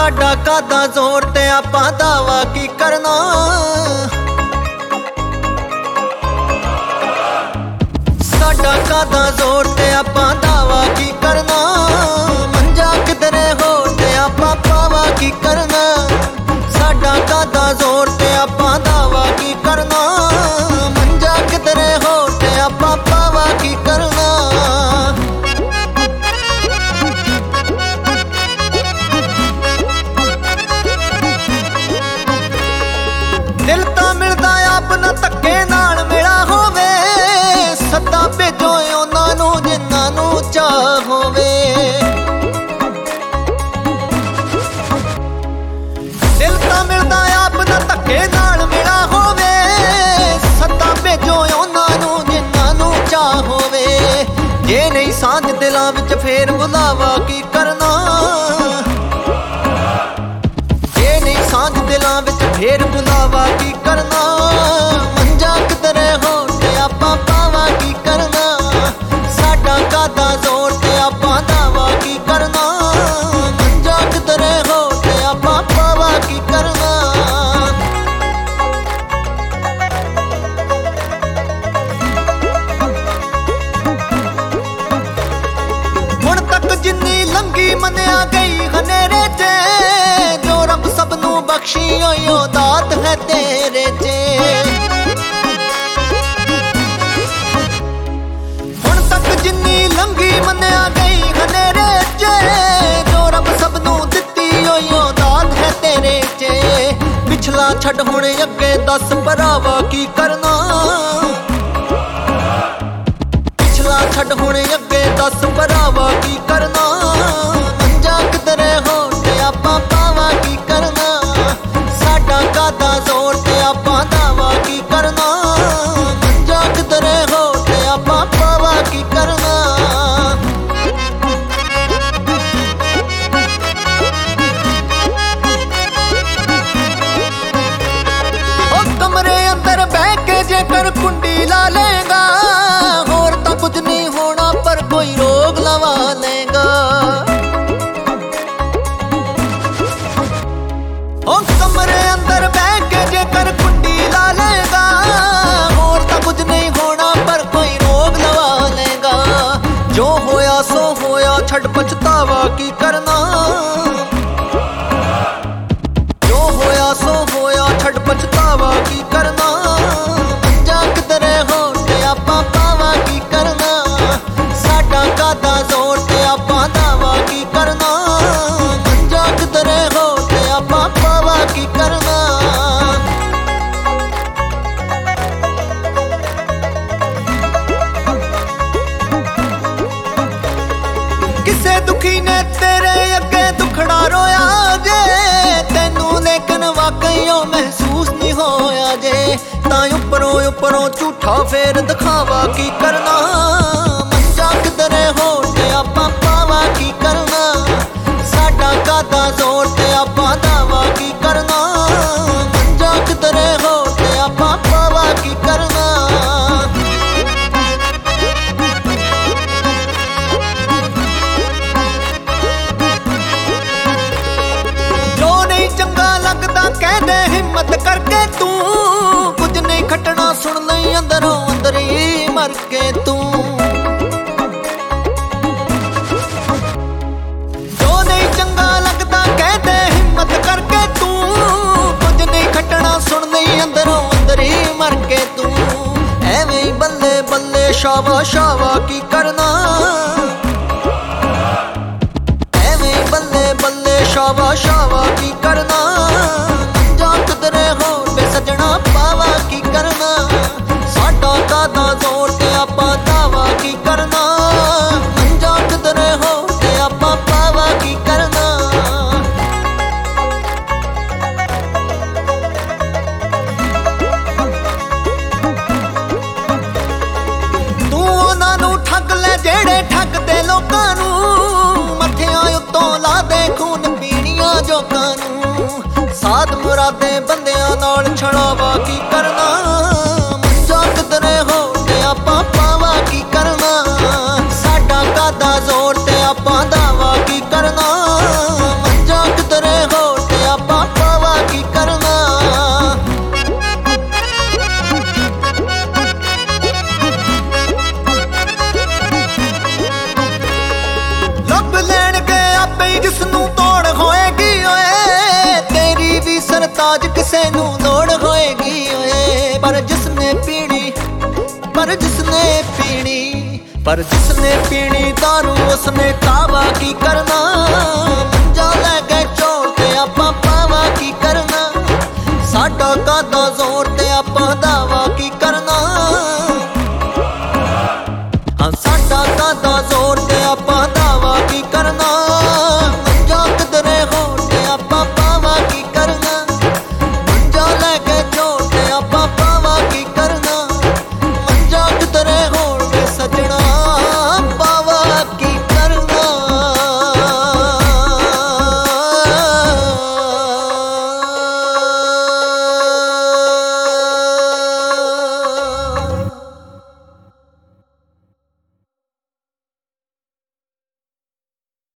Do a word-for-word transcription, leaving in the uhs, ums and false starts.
ਸਾਡਾ ਕਾਦਾ ਜ਼ੋਰ ਤੇ ਆਪਾਂ ਦਾਵਾ ਕੀ ਕਰਨਾ। ਸਾਡਾ ਕਾਦਾ ਜ਼ੋਰ ਤੇ ਆਪਾਂ ਦਾਵਾ ਕੀ ਕਰਨਾ। ਮੰਜਾ ਕਿਧਰੇ ਹੋ ਤੇ ਆਪਾਂ ਪਾਵਾ ਕੀ ਕਰਨਾ। ਸਾਡਾ ਕਾਦਾ ਜ਼ੋਰ ਤੇ ਆਪਾਂ ਦਾਵਾ ਕੀ ਕਰਨਾ। ਮੰਜਾ ਕਿਧਰੇ ਹੋ ਤੇ ਆਪਾਂ ਪਾਵਾ ਕੀ ਕਰਨਾ। ਦਿਲ ਤਾਂ ਮਿਲਦਾ ਆਪ ਨਾ ਧੱਕੇ ਨਾਲ ਮਿਲਾ ਹੋਵੇ। ਸੱਦਾ ਭੇਜੋ ਉਹਨਾਂ ਨੂੰ ਜਿਨ੍ਹਾਂ ਨੂੰ ਚਾਹ ਹੋਵੇ। ਦਿਲ ਤਾਂ ਮਿਲਦਾ ਆਪ ਨਾ ਧੱਕੇ ਨਾਲ ਮਿਲਾ ਹੋਵੇ। ਸੱਦਾ ਭੇਜੋ ਉਹਨਾਂ ਨੂੰ ਜਿਨ੍ਹਾਂ ਨੂੰ ਚਾਹ ਹੋਵੇ। ਜੇ ਨਹੀਂ ਸਾਂਝ ਦਿਲਾਂ ਵਿੱਚ ਫੇਰ ਬੁਲਾਵਾ ਕੀ ਕਰਨਾ। ਜੇ ਨਹੀਂ ਸਾਂਝ ਦਿਲਾਂ ਵਿੱਚ ਫੇਰ ਬੁਲਾਵਾ ਕੀ ਕਰਨਾ। ਮੰਜਾ ਕਿਧਰੇ ਹੋ ਤੇ ਆਪਾਂ ਪਾਵਾ ਕੀ ਕਰਨਾ। ਸਾਡਾ ਕਾਦਾ ਜ਼ੋਰ ਤੇ ਆਪਾਂ ਦਾਵਾ ਕੀ ਕਰਨਾ। ਮੰਜਾ ਕਿਧਰੇ ਹੋ ਤੇ ਆਪਾਂ ਪਾਵਾ ਕੀ ਕਰਨਾ। ਹੁਣ ਤੱਕ ਜਿੰਨੀ ਲੰਗੀ ਮੰਨਿਆ ਗਈ ਹਨੇਰੇ 'ਚ। ਜੋ ਰੱਬ ਸਭ ਨੂੰ ਬਖਸ਼ੀ ਓ ਦਾਤ ਹੈ ਤੇਰੇ 'ਚ। ਹੁਣ ਤੱਕ ਜਿੰਨੀ ਲੰਗੀ ਮੰਨਿਆ ਗਈ ਹਨੇਰੇ 'ਚ। ਜੋ ਰੱਬ ਸਭ ਨੂੰ ਦਿੱਤੀ ਓ ਦਾਤ ਹੈ ਤੇਰੇ 'ਚ। ਪਿਛਲਾ ਛੱਡ ਹੁਣ ਅੱਗੇ ਦੱਸ ਭਰਾਵਾ ਕੀ ਕਰਨਾ। ਪਿਛਲਾ ਛੱਡ ਹੁਣ ਅੱਗੇ ਦੱਸ ਭਰਾਵਾ ਕੀ ਕਰਨਾ। ਮੰਜਾ ਕਿਧਰੇ ਹੋ ਤੇ ਆਪਾਂ ਪਾਵਾ ਕੀ ਕਰਨਾ। ਸਾਡਾ ਕਾਦਾ ਜ਼ੋਰ ਤੇ ਆਪਾਂ ਦਾਵਾ ਕੀ ਕਰਨਾ। ਮੰਜਾ ਕਿਧਰੇ ਹੋ ਤੇ ਆਪਾਂ ਪਾਵਾ ਕੀ ਕਰਨਾ। ਉਹ ਕਮਰੇ ਅੰਦਰ ਬਹਿ ਕੇ ਜੇਕਰ ਕੁੰਡੀ ਲਾ ਲੇਗਾ। ਹੋਰ ਤਾਂ ਕੁਝ ਨਹੀਂ ਹੋਣਾ ਪਰ ਕੋਈ ਰੋਗ ਲਵਾ ਲੇਗਾ। ਉਹ ਕਮਰੇ ਅੰਦਰ ਬਹਿ ਕੇ ਜੇਕਰ ਕੁੰਡੀ ਲਾ ਲੇਗਾ। ਹੋਰ ਤਾਂ ਕੁਝ ਨਹੀਂ ਹੋਣਾ ਪਰ ਕੋਈ ਰੋਗ ਲਵਾ ਲੇਗਾ। ਜੋ ਹੋਇਆ ਸੋ ਹੋਇਆ ਛੱਡ ਪਛਤਾਵਾ ਕੀ ਕਰਨਾ। ਜੋ ਹੋਇਆ ਸੋ ਹੋਇਆ ਛੱਡ ਪਛਤਾਵਾ ਕੀ ਕਰਨਾ। ਮੰਜਾ ਕਿਧਰੇ ਹੋ ਤੇ ਆਪਾਂ ਪਾਵਾ ਕੀ ਕਰਨਾ। ਸਾਡਾ ਕਾਦਾ ਜ਼ੋਰ ਤੇ ਆਪਾਂ ਦਾਵਾ ਕੀ ਕਰਨਾ। ਮੰਜਾ ਕਿਧਰੇ ਹੋ ਤੇ ਆਪਾਂ ਪਾਵਾ ਕੀ ਕਰਨਾ। ਕਿਸੇ ਦੁਖੀ ਨੇ ਤੇਰੇ ਅੱਗੇ ਦੁਖੜਾ ਰੋਇਆ ਜੇ। ਤੈਨੂੰ ਲੇਕਿਨ ਵਾਕਈ ਉਹ ਮਹਿਸੂਸ ਨਹੀਂ ਹੋਇਆ ਜੇ। ਤਾਂ ਉੱਪਰੋਂ ਉੱਪਰੋਂ ਝੂਠਾ ਫੇਰ ਦਿਖਾਵਾ ਕੀ ਕਰਨਾ। ਮੰਜਾ ਕਿਧਰੇ ਹੋ ਤੇ ਆਪਾਂ ਪਾਵਾ ਕੀ ਕਰਨਾ। ਸਾਡਾ ਕਾਦਾ ਜ਼ੋਰ ਤੇ ਆਪਾਂ ਦਾਵਾ ਕੀ ਕਰਨਾ। ਮੰਜਾ ਕਿਧਰੇ ਹੋ ਤੇ ਆਪਾਂ ਪਾਵਾ ਕੀ ਕਰਨਾ। ਜੋ ਨਹੀਂ ਚੰਗਾ ਲੱਗਦਾ ਕਹਿੰਦੇ ਹਿੰਮਤ ਕਰਕੇ ਤੂੰ। ਕੁਝ ਨਹੀਂ ਖੱਟਣਾ ਸੁਣ ਲਈ ਅੰਦਰੋਂ ਅੰਦਰ ਹੀ ਮਰ ਕੇ ਤੂੰ। ਜੋ ਨਹੀਂ ਚੰਗਾ ਲੱਗਦਾ ਕਹਿੰਦੇ ਹਿੰਮਤ ਕਰਕੇ ਤੂੰ। ਕੁਝ ਨਹੀਂ ਖੱਟਣਾ ਸੁਣ ਲਈ ਅੰਦਰੋਂ ਅੰਦਰ ਹੀ ਮਰ ਕੇ ਤੂੰ। ਐਵੇਂ ਹੀ ਬੱਲੇ ਬੱਲੇ ਸ਼ਾਵਾ ਸ਼ਾਵਾ ਕੀ ਕਰਨਾ। ਐਵੇਂ ਹੀ ਬੱਲੇ ਬੱਲੇ ਸ਼ਾਵਾ ਸ਼ਾਵਾ ਕੀ ਕਰਨਾ। ਮੰਜਾ ਕਿਧਰੇ ਹੋ ਵੇ ਸਜਣਾ ਪਾਵਾ ਕੀ ਕਰਨਾ। ਸਾਡਾ ਕਾਦਾ ਜ਼ੋਰ ਤੇ ਆਪਾਂ ਦਾਵਾ ਕੀ ਕਰਨਾ। ਮੰਜਾ ਕਿਧਰੇ ਹੋ ਤੇ ਆਪਾਂ ਪਾਵਾ ਕੀ ਕਰਨਾ। ਤੂੰ ਉਹਨਾਂ ਨੂੰ ਠੱਗ ਲੈ ਜਿਹੜੇ ਠੱਗਦੇ ਲੋਕਾਂ ਨੂੰ। ਮੱਥਿਆਂ ਉੱਤੋਂ ਲਾ ਦੇ ਖੂਨ ਪੀਣੀਆਂ ਜੋਕਾਂ ਨੂੰ। ਸਾਧ ਮੁਰਾਦੇ ਬੰਦਿਆਂ ਨਾਲ ਛੜਾਵਾ ਕੀ ਕਰਨਾ। ਕਿਸੇ ਨੂੰ ਲੋੜ ਹੋਏਗੀ ਓਏ। ਪਰ ਜਿਸਨੇ ਪੀਣੀ ਪਰ ਜਿਸਨੇ ਪੀਣੀ ਪਰ ਜਿਸਨੇ ਪੀਣੀ ਦਾਰੂ ਉਸਨੇ ਕਾਵਾ ਕੀ ਕਰਨਾ। ਮੰਜਾ ਲੈ ਕੇ ਝੋਲ ਤੇ ਆਪਾਂ ਪਾਵਾ ਕੀ ਕਰਨਾ। ਸਾਡਾ ਕਾਦਾ ਜ਼ੋਰ ਤੇ ਆਪਾਂ ਦਾਵਾ ਕੀ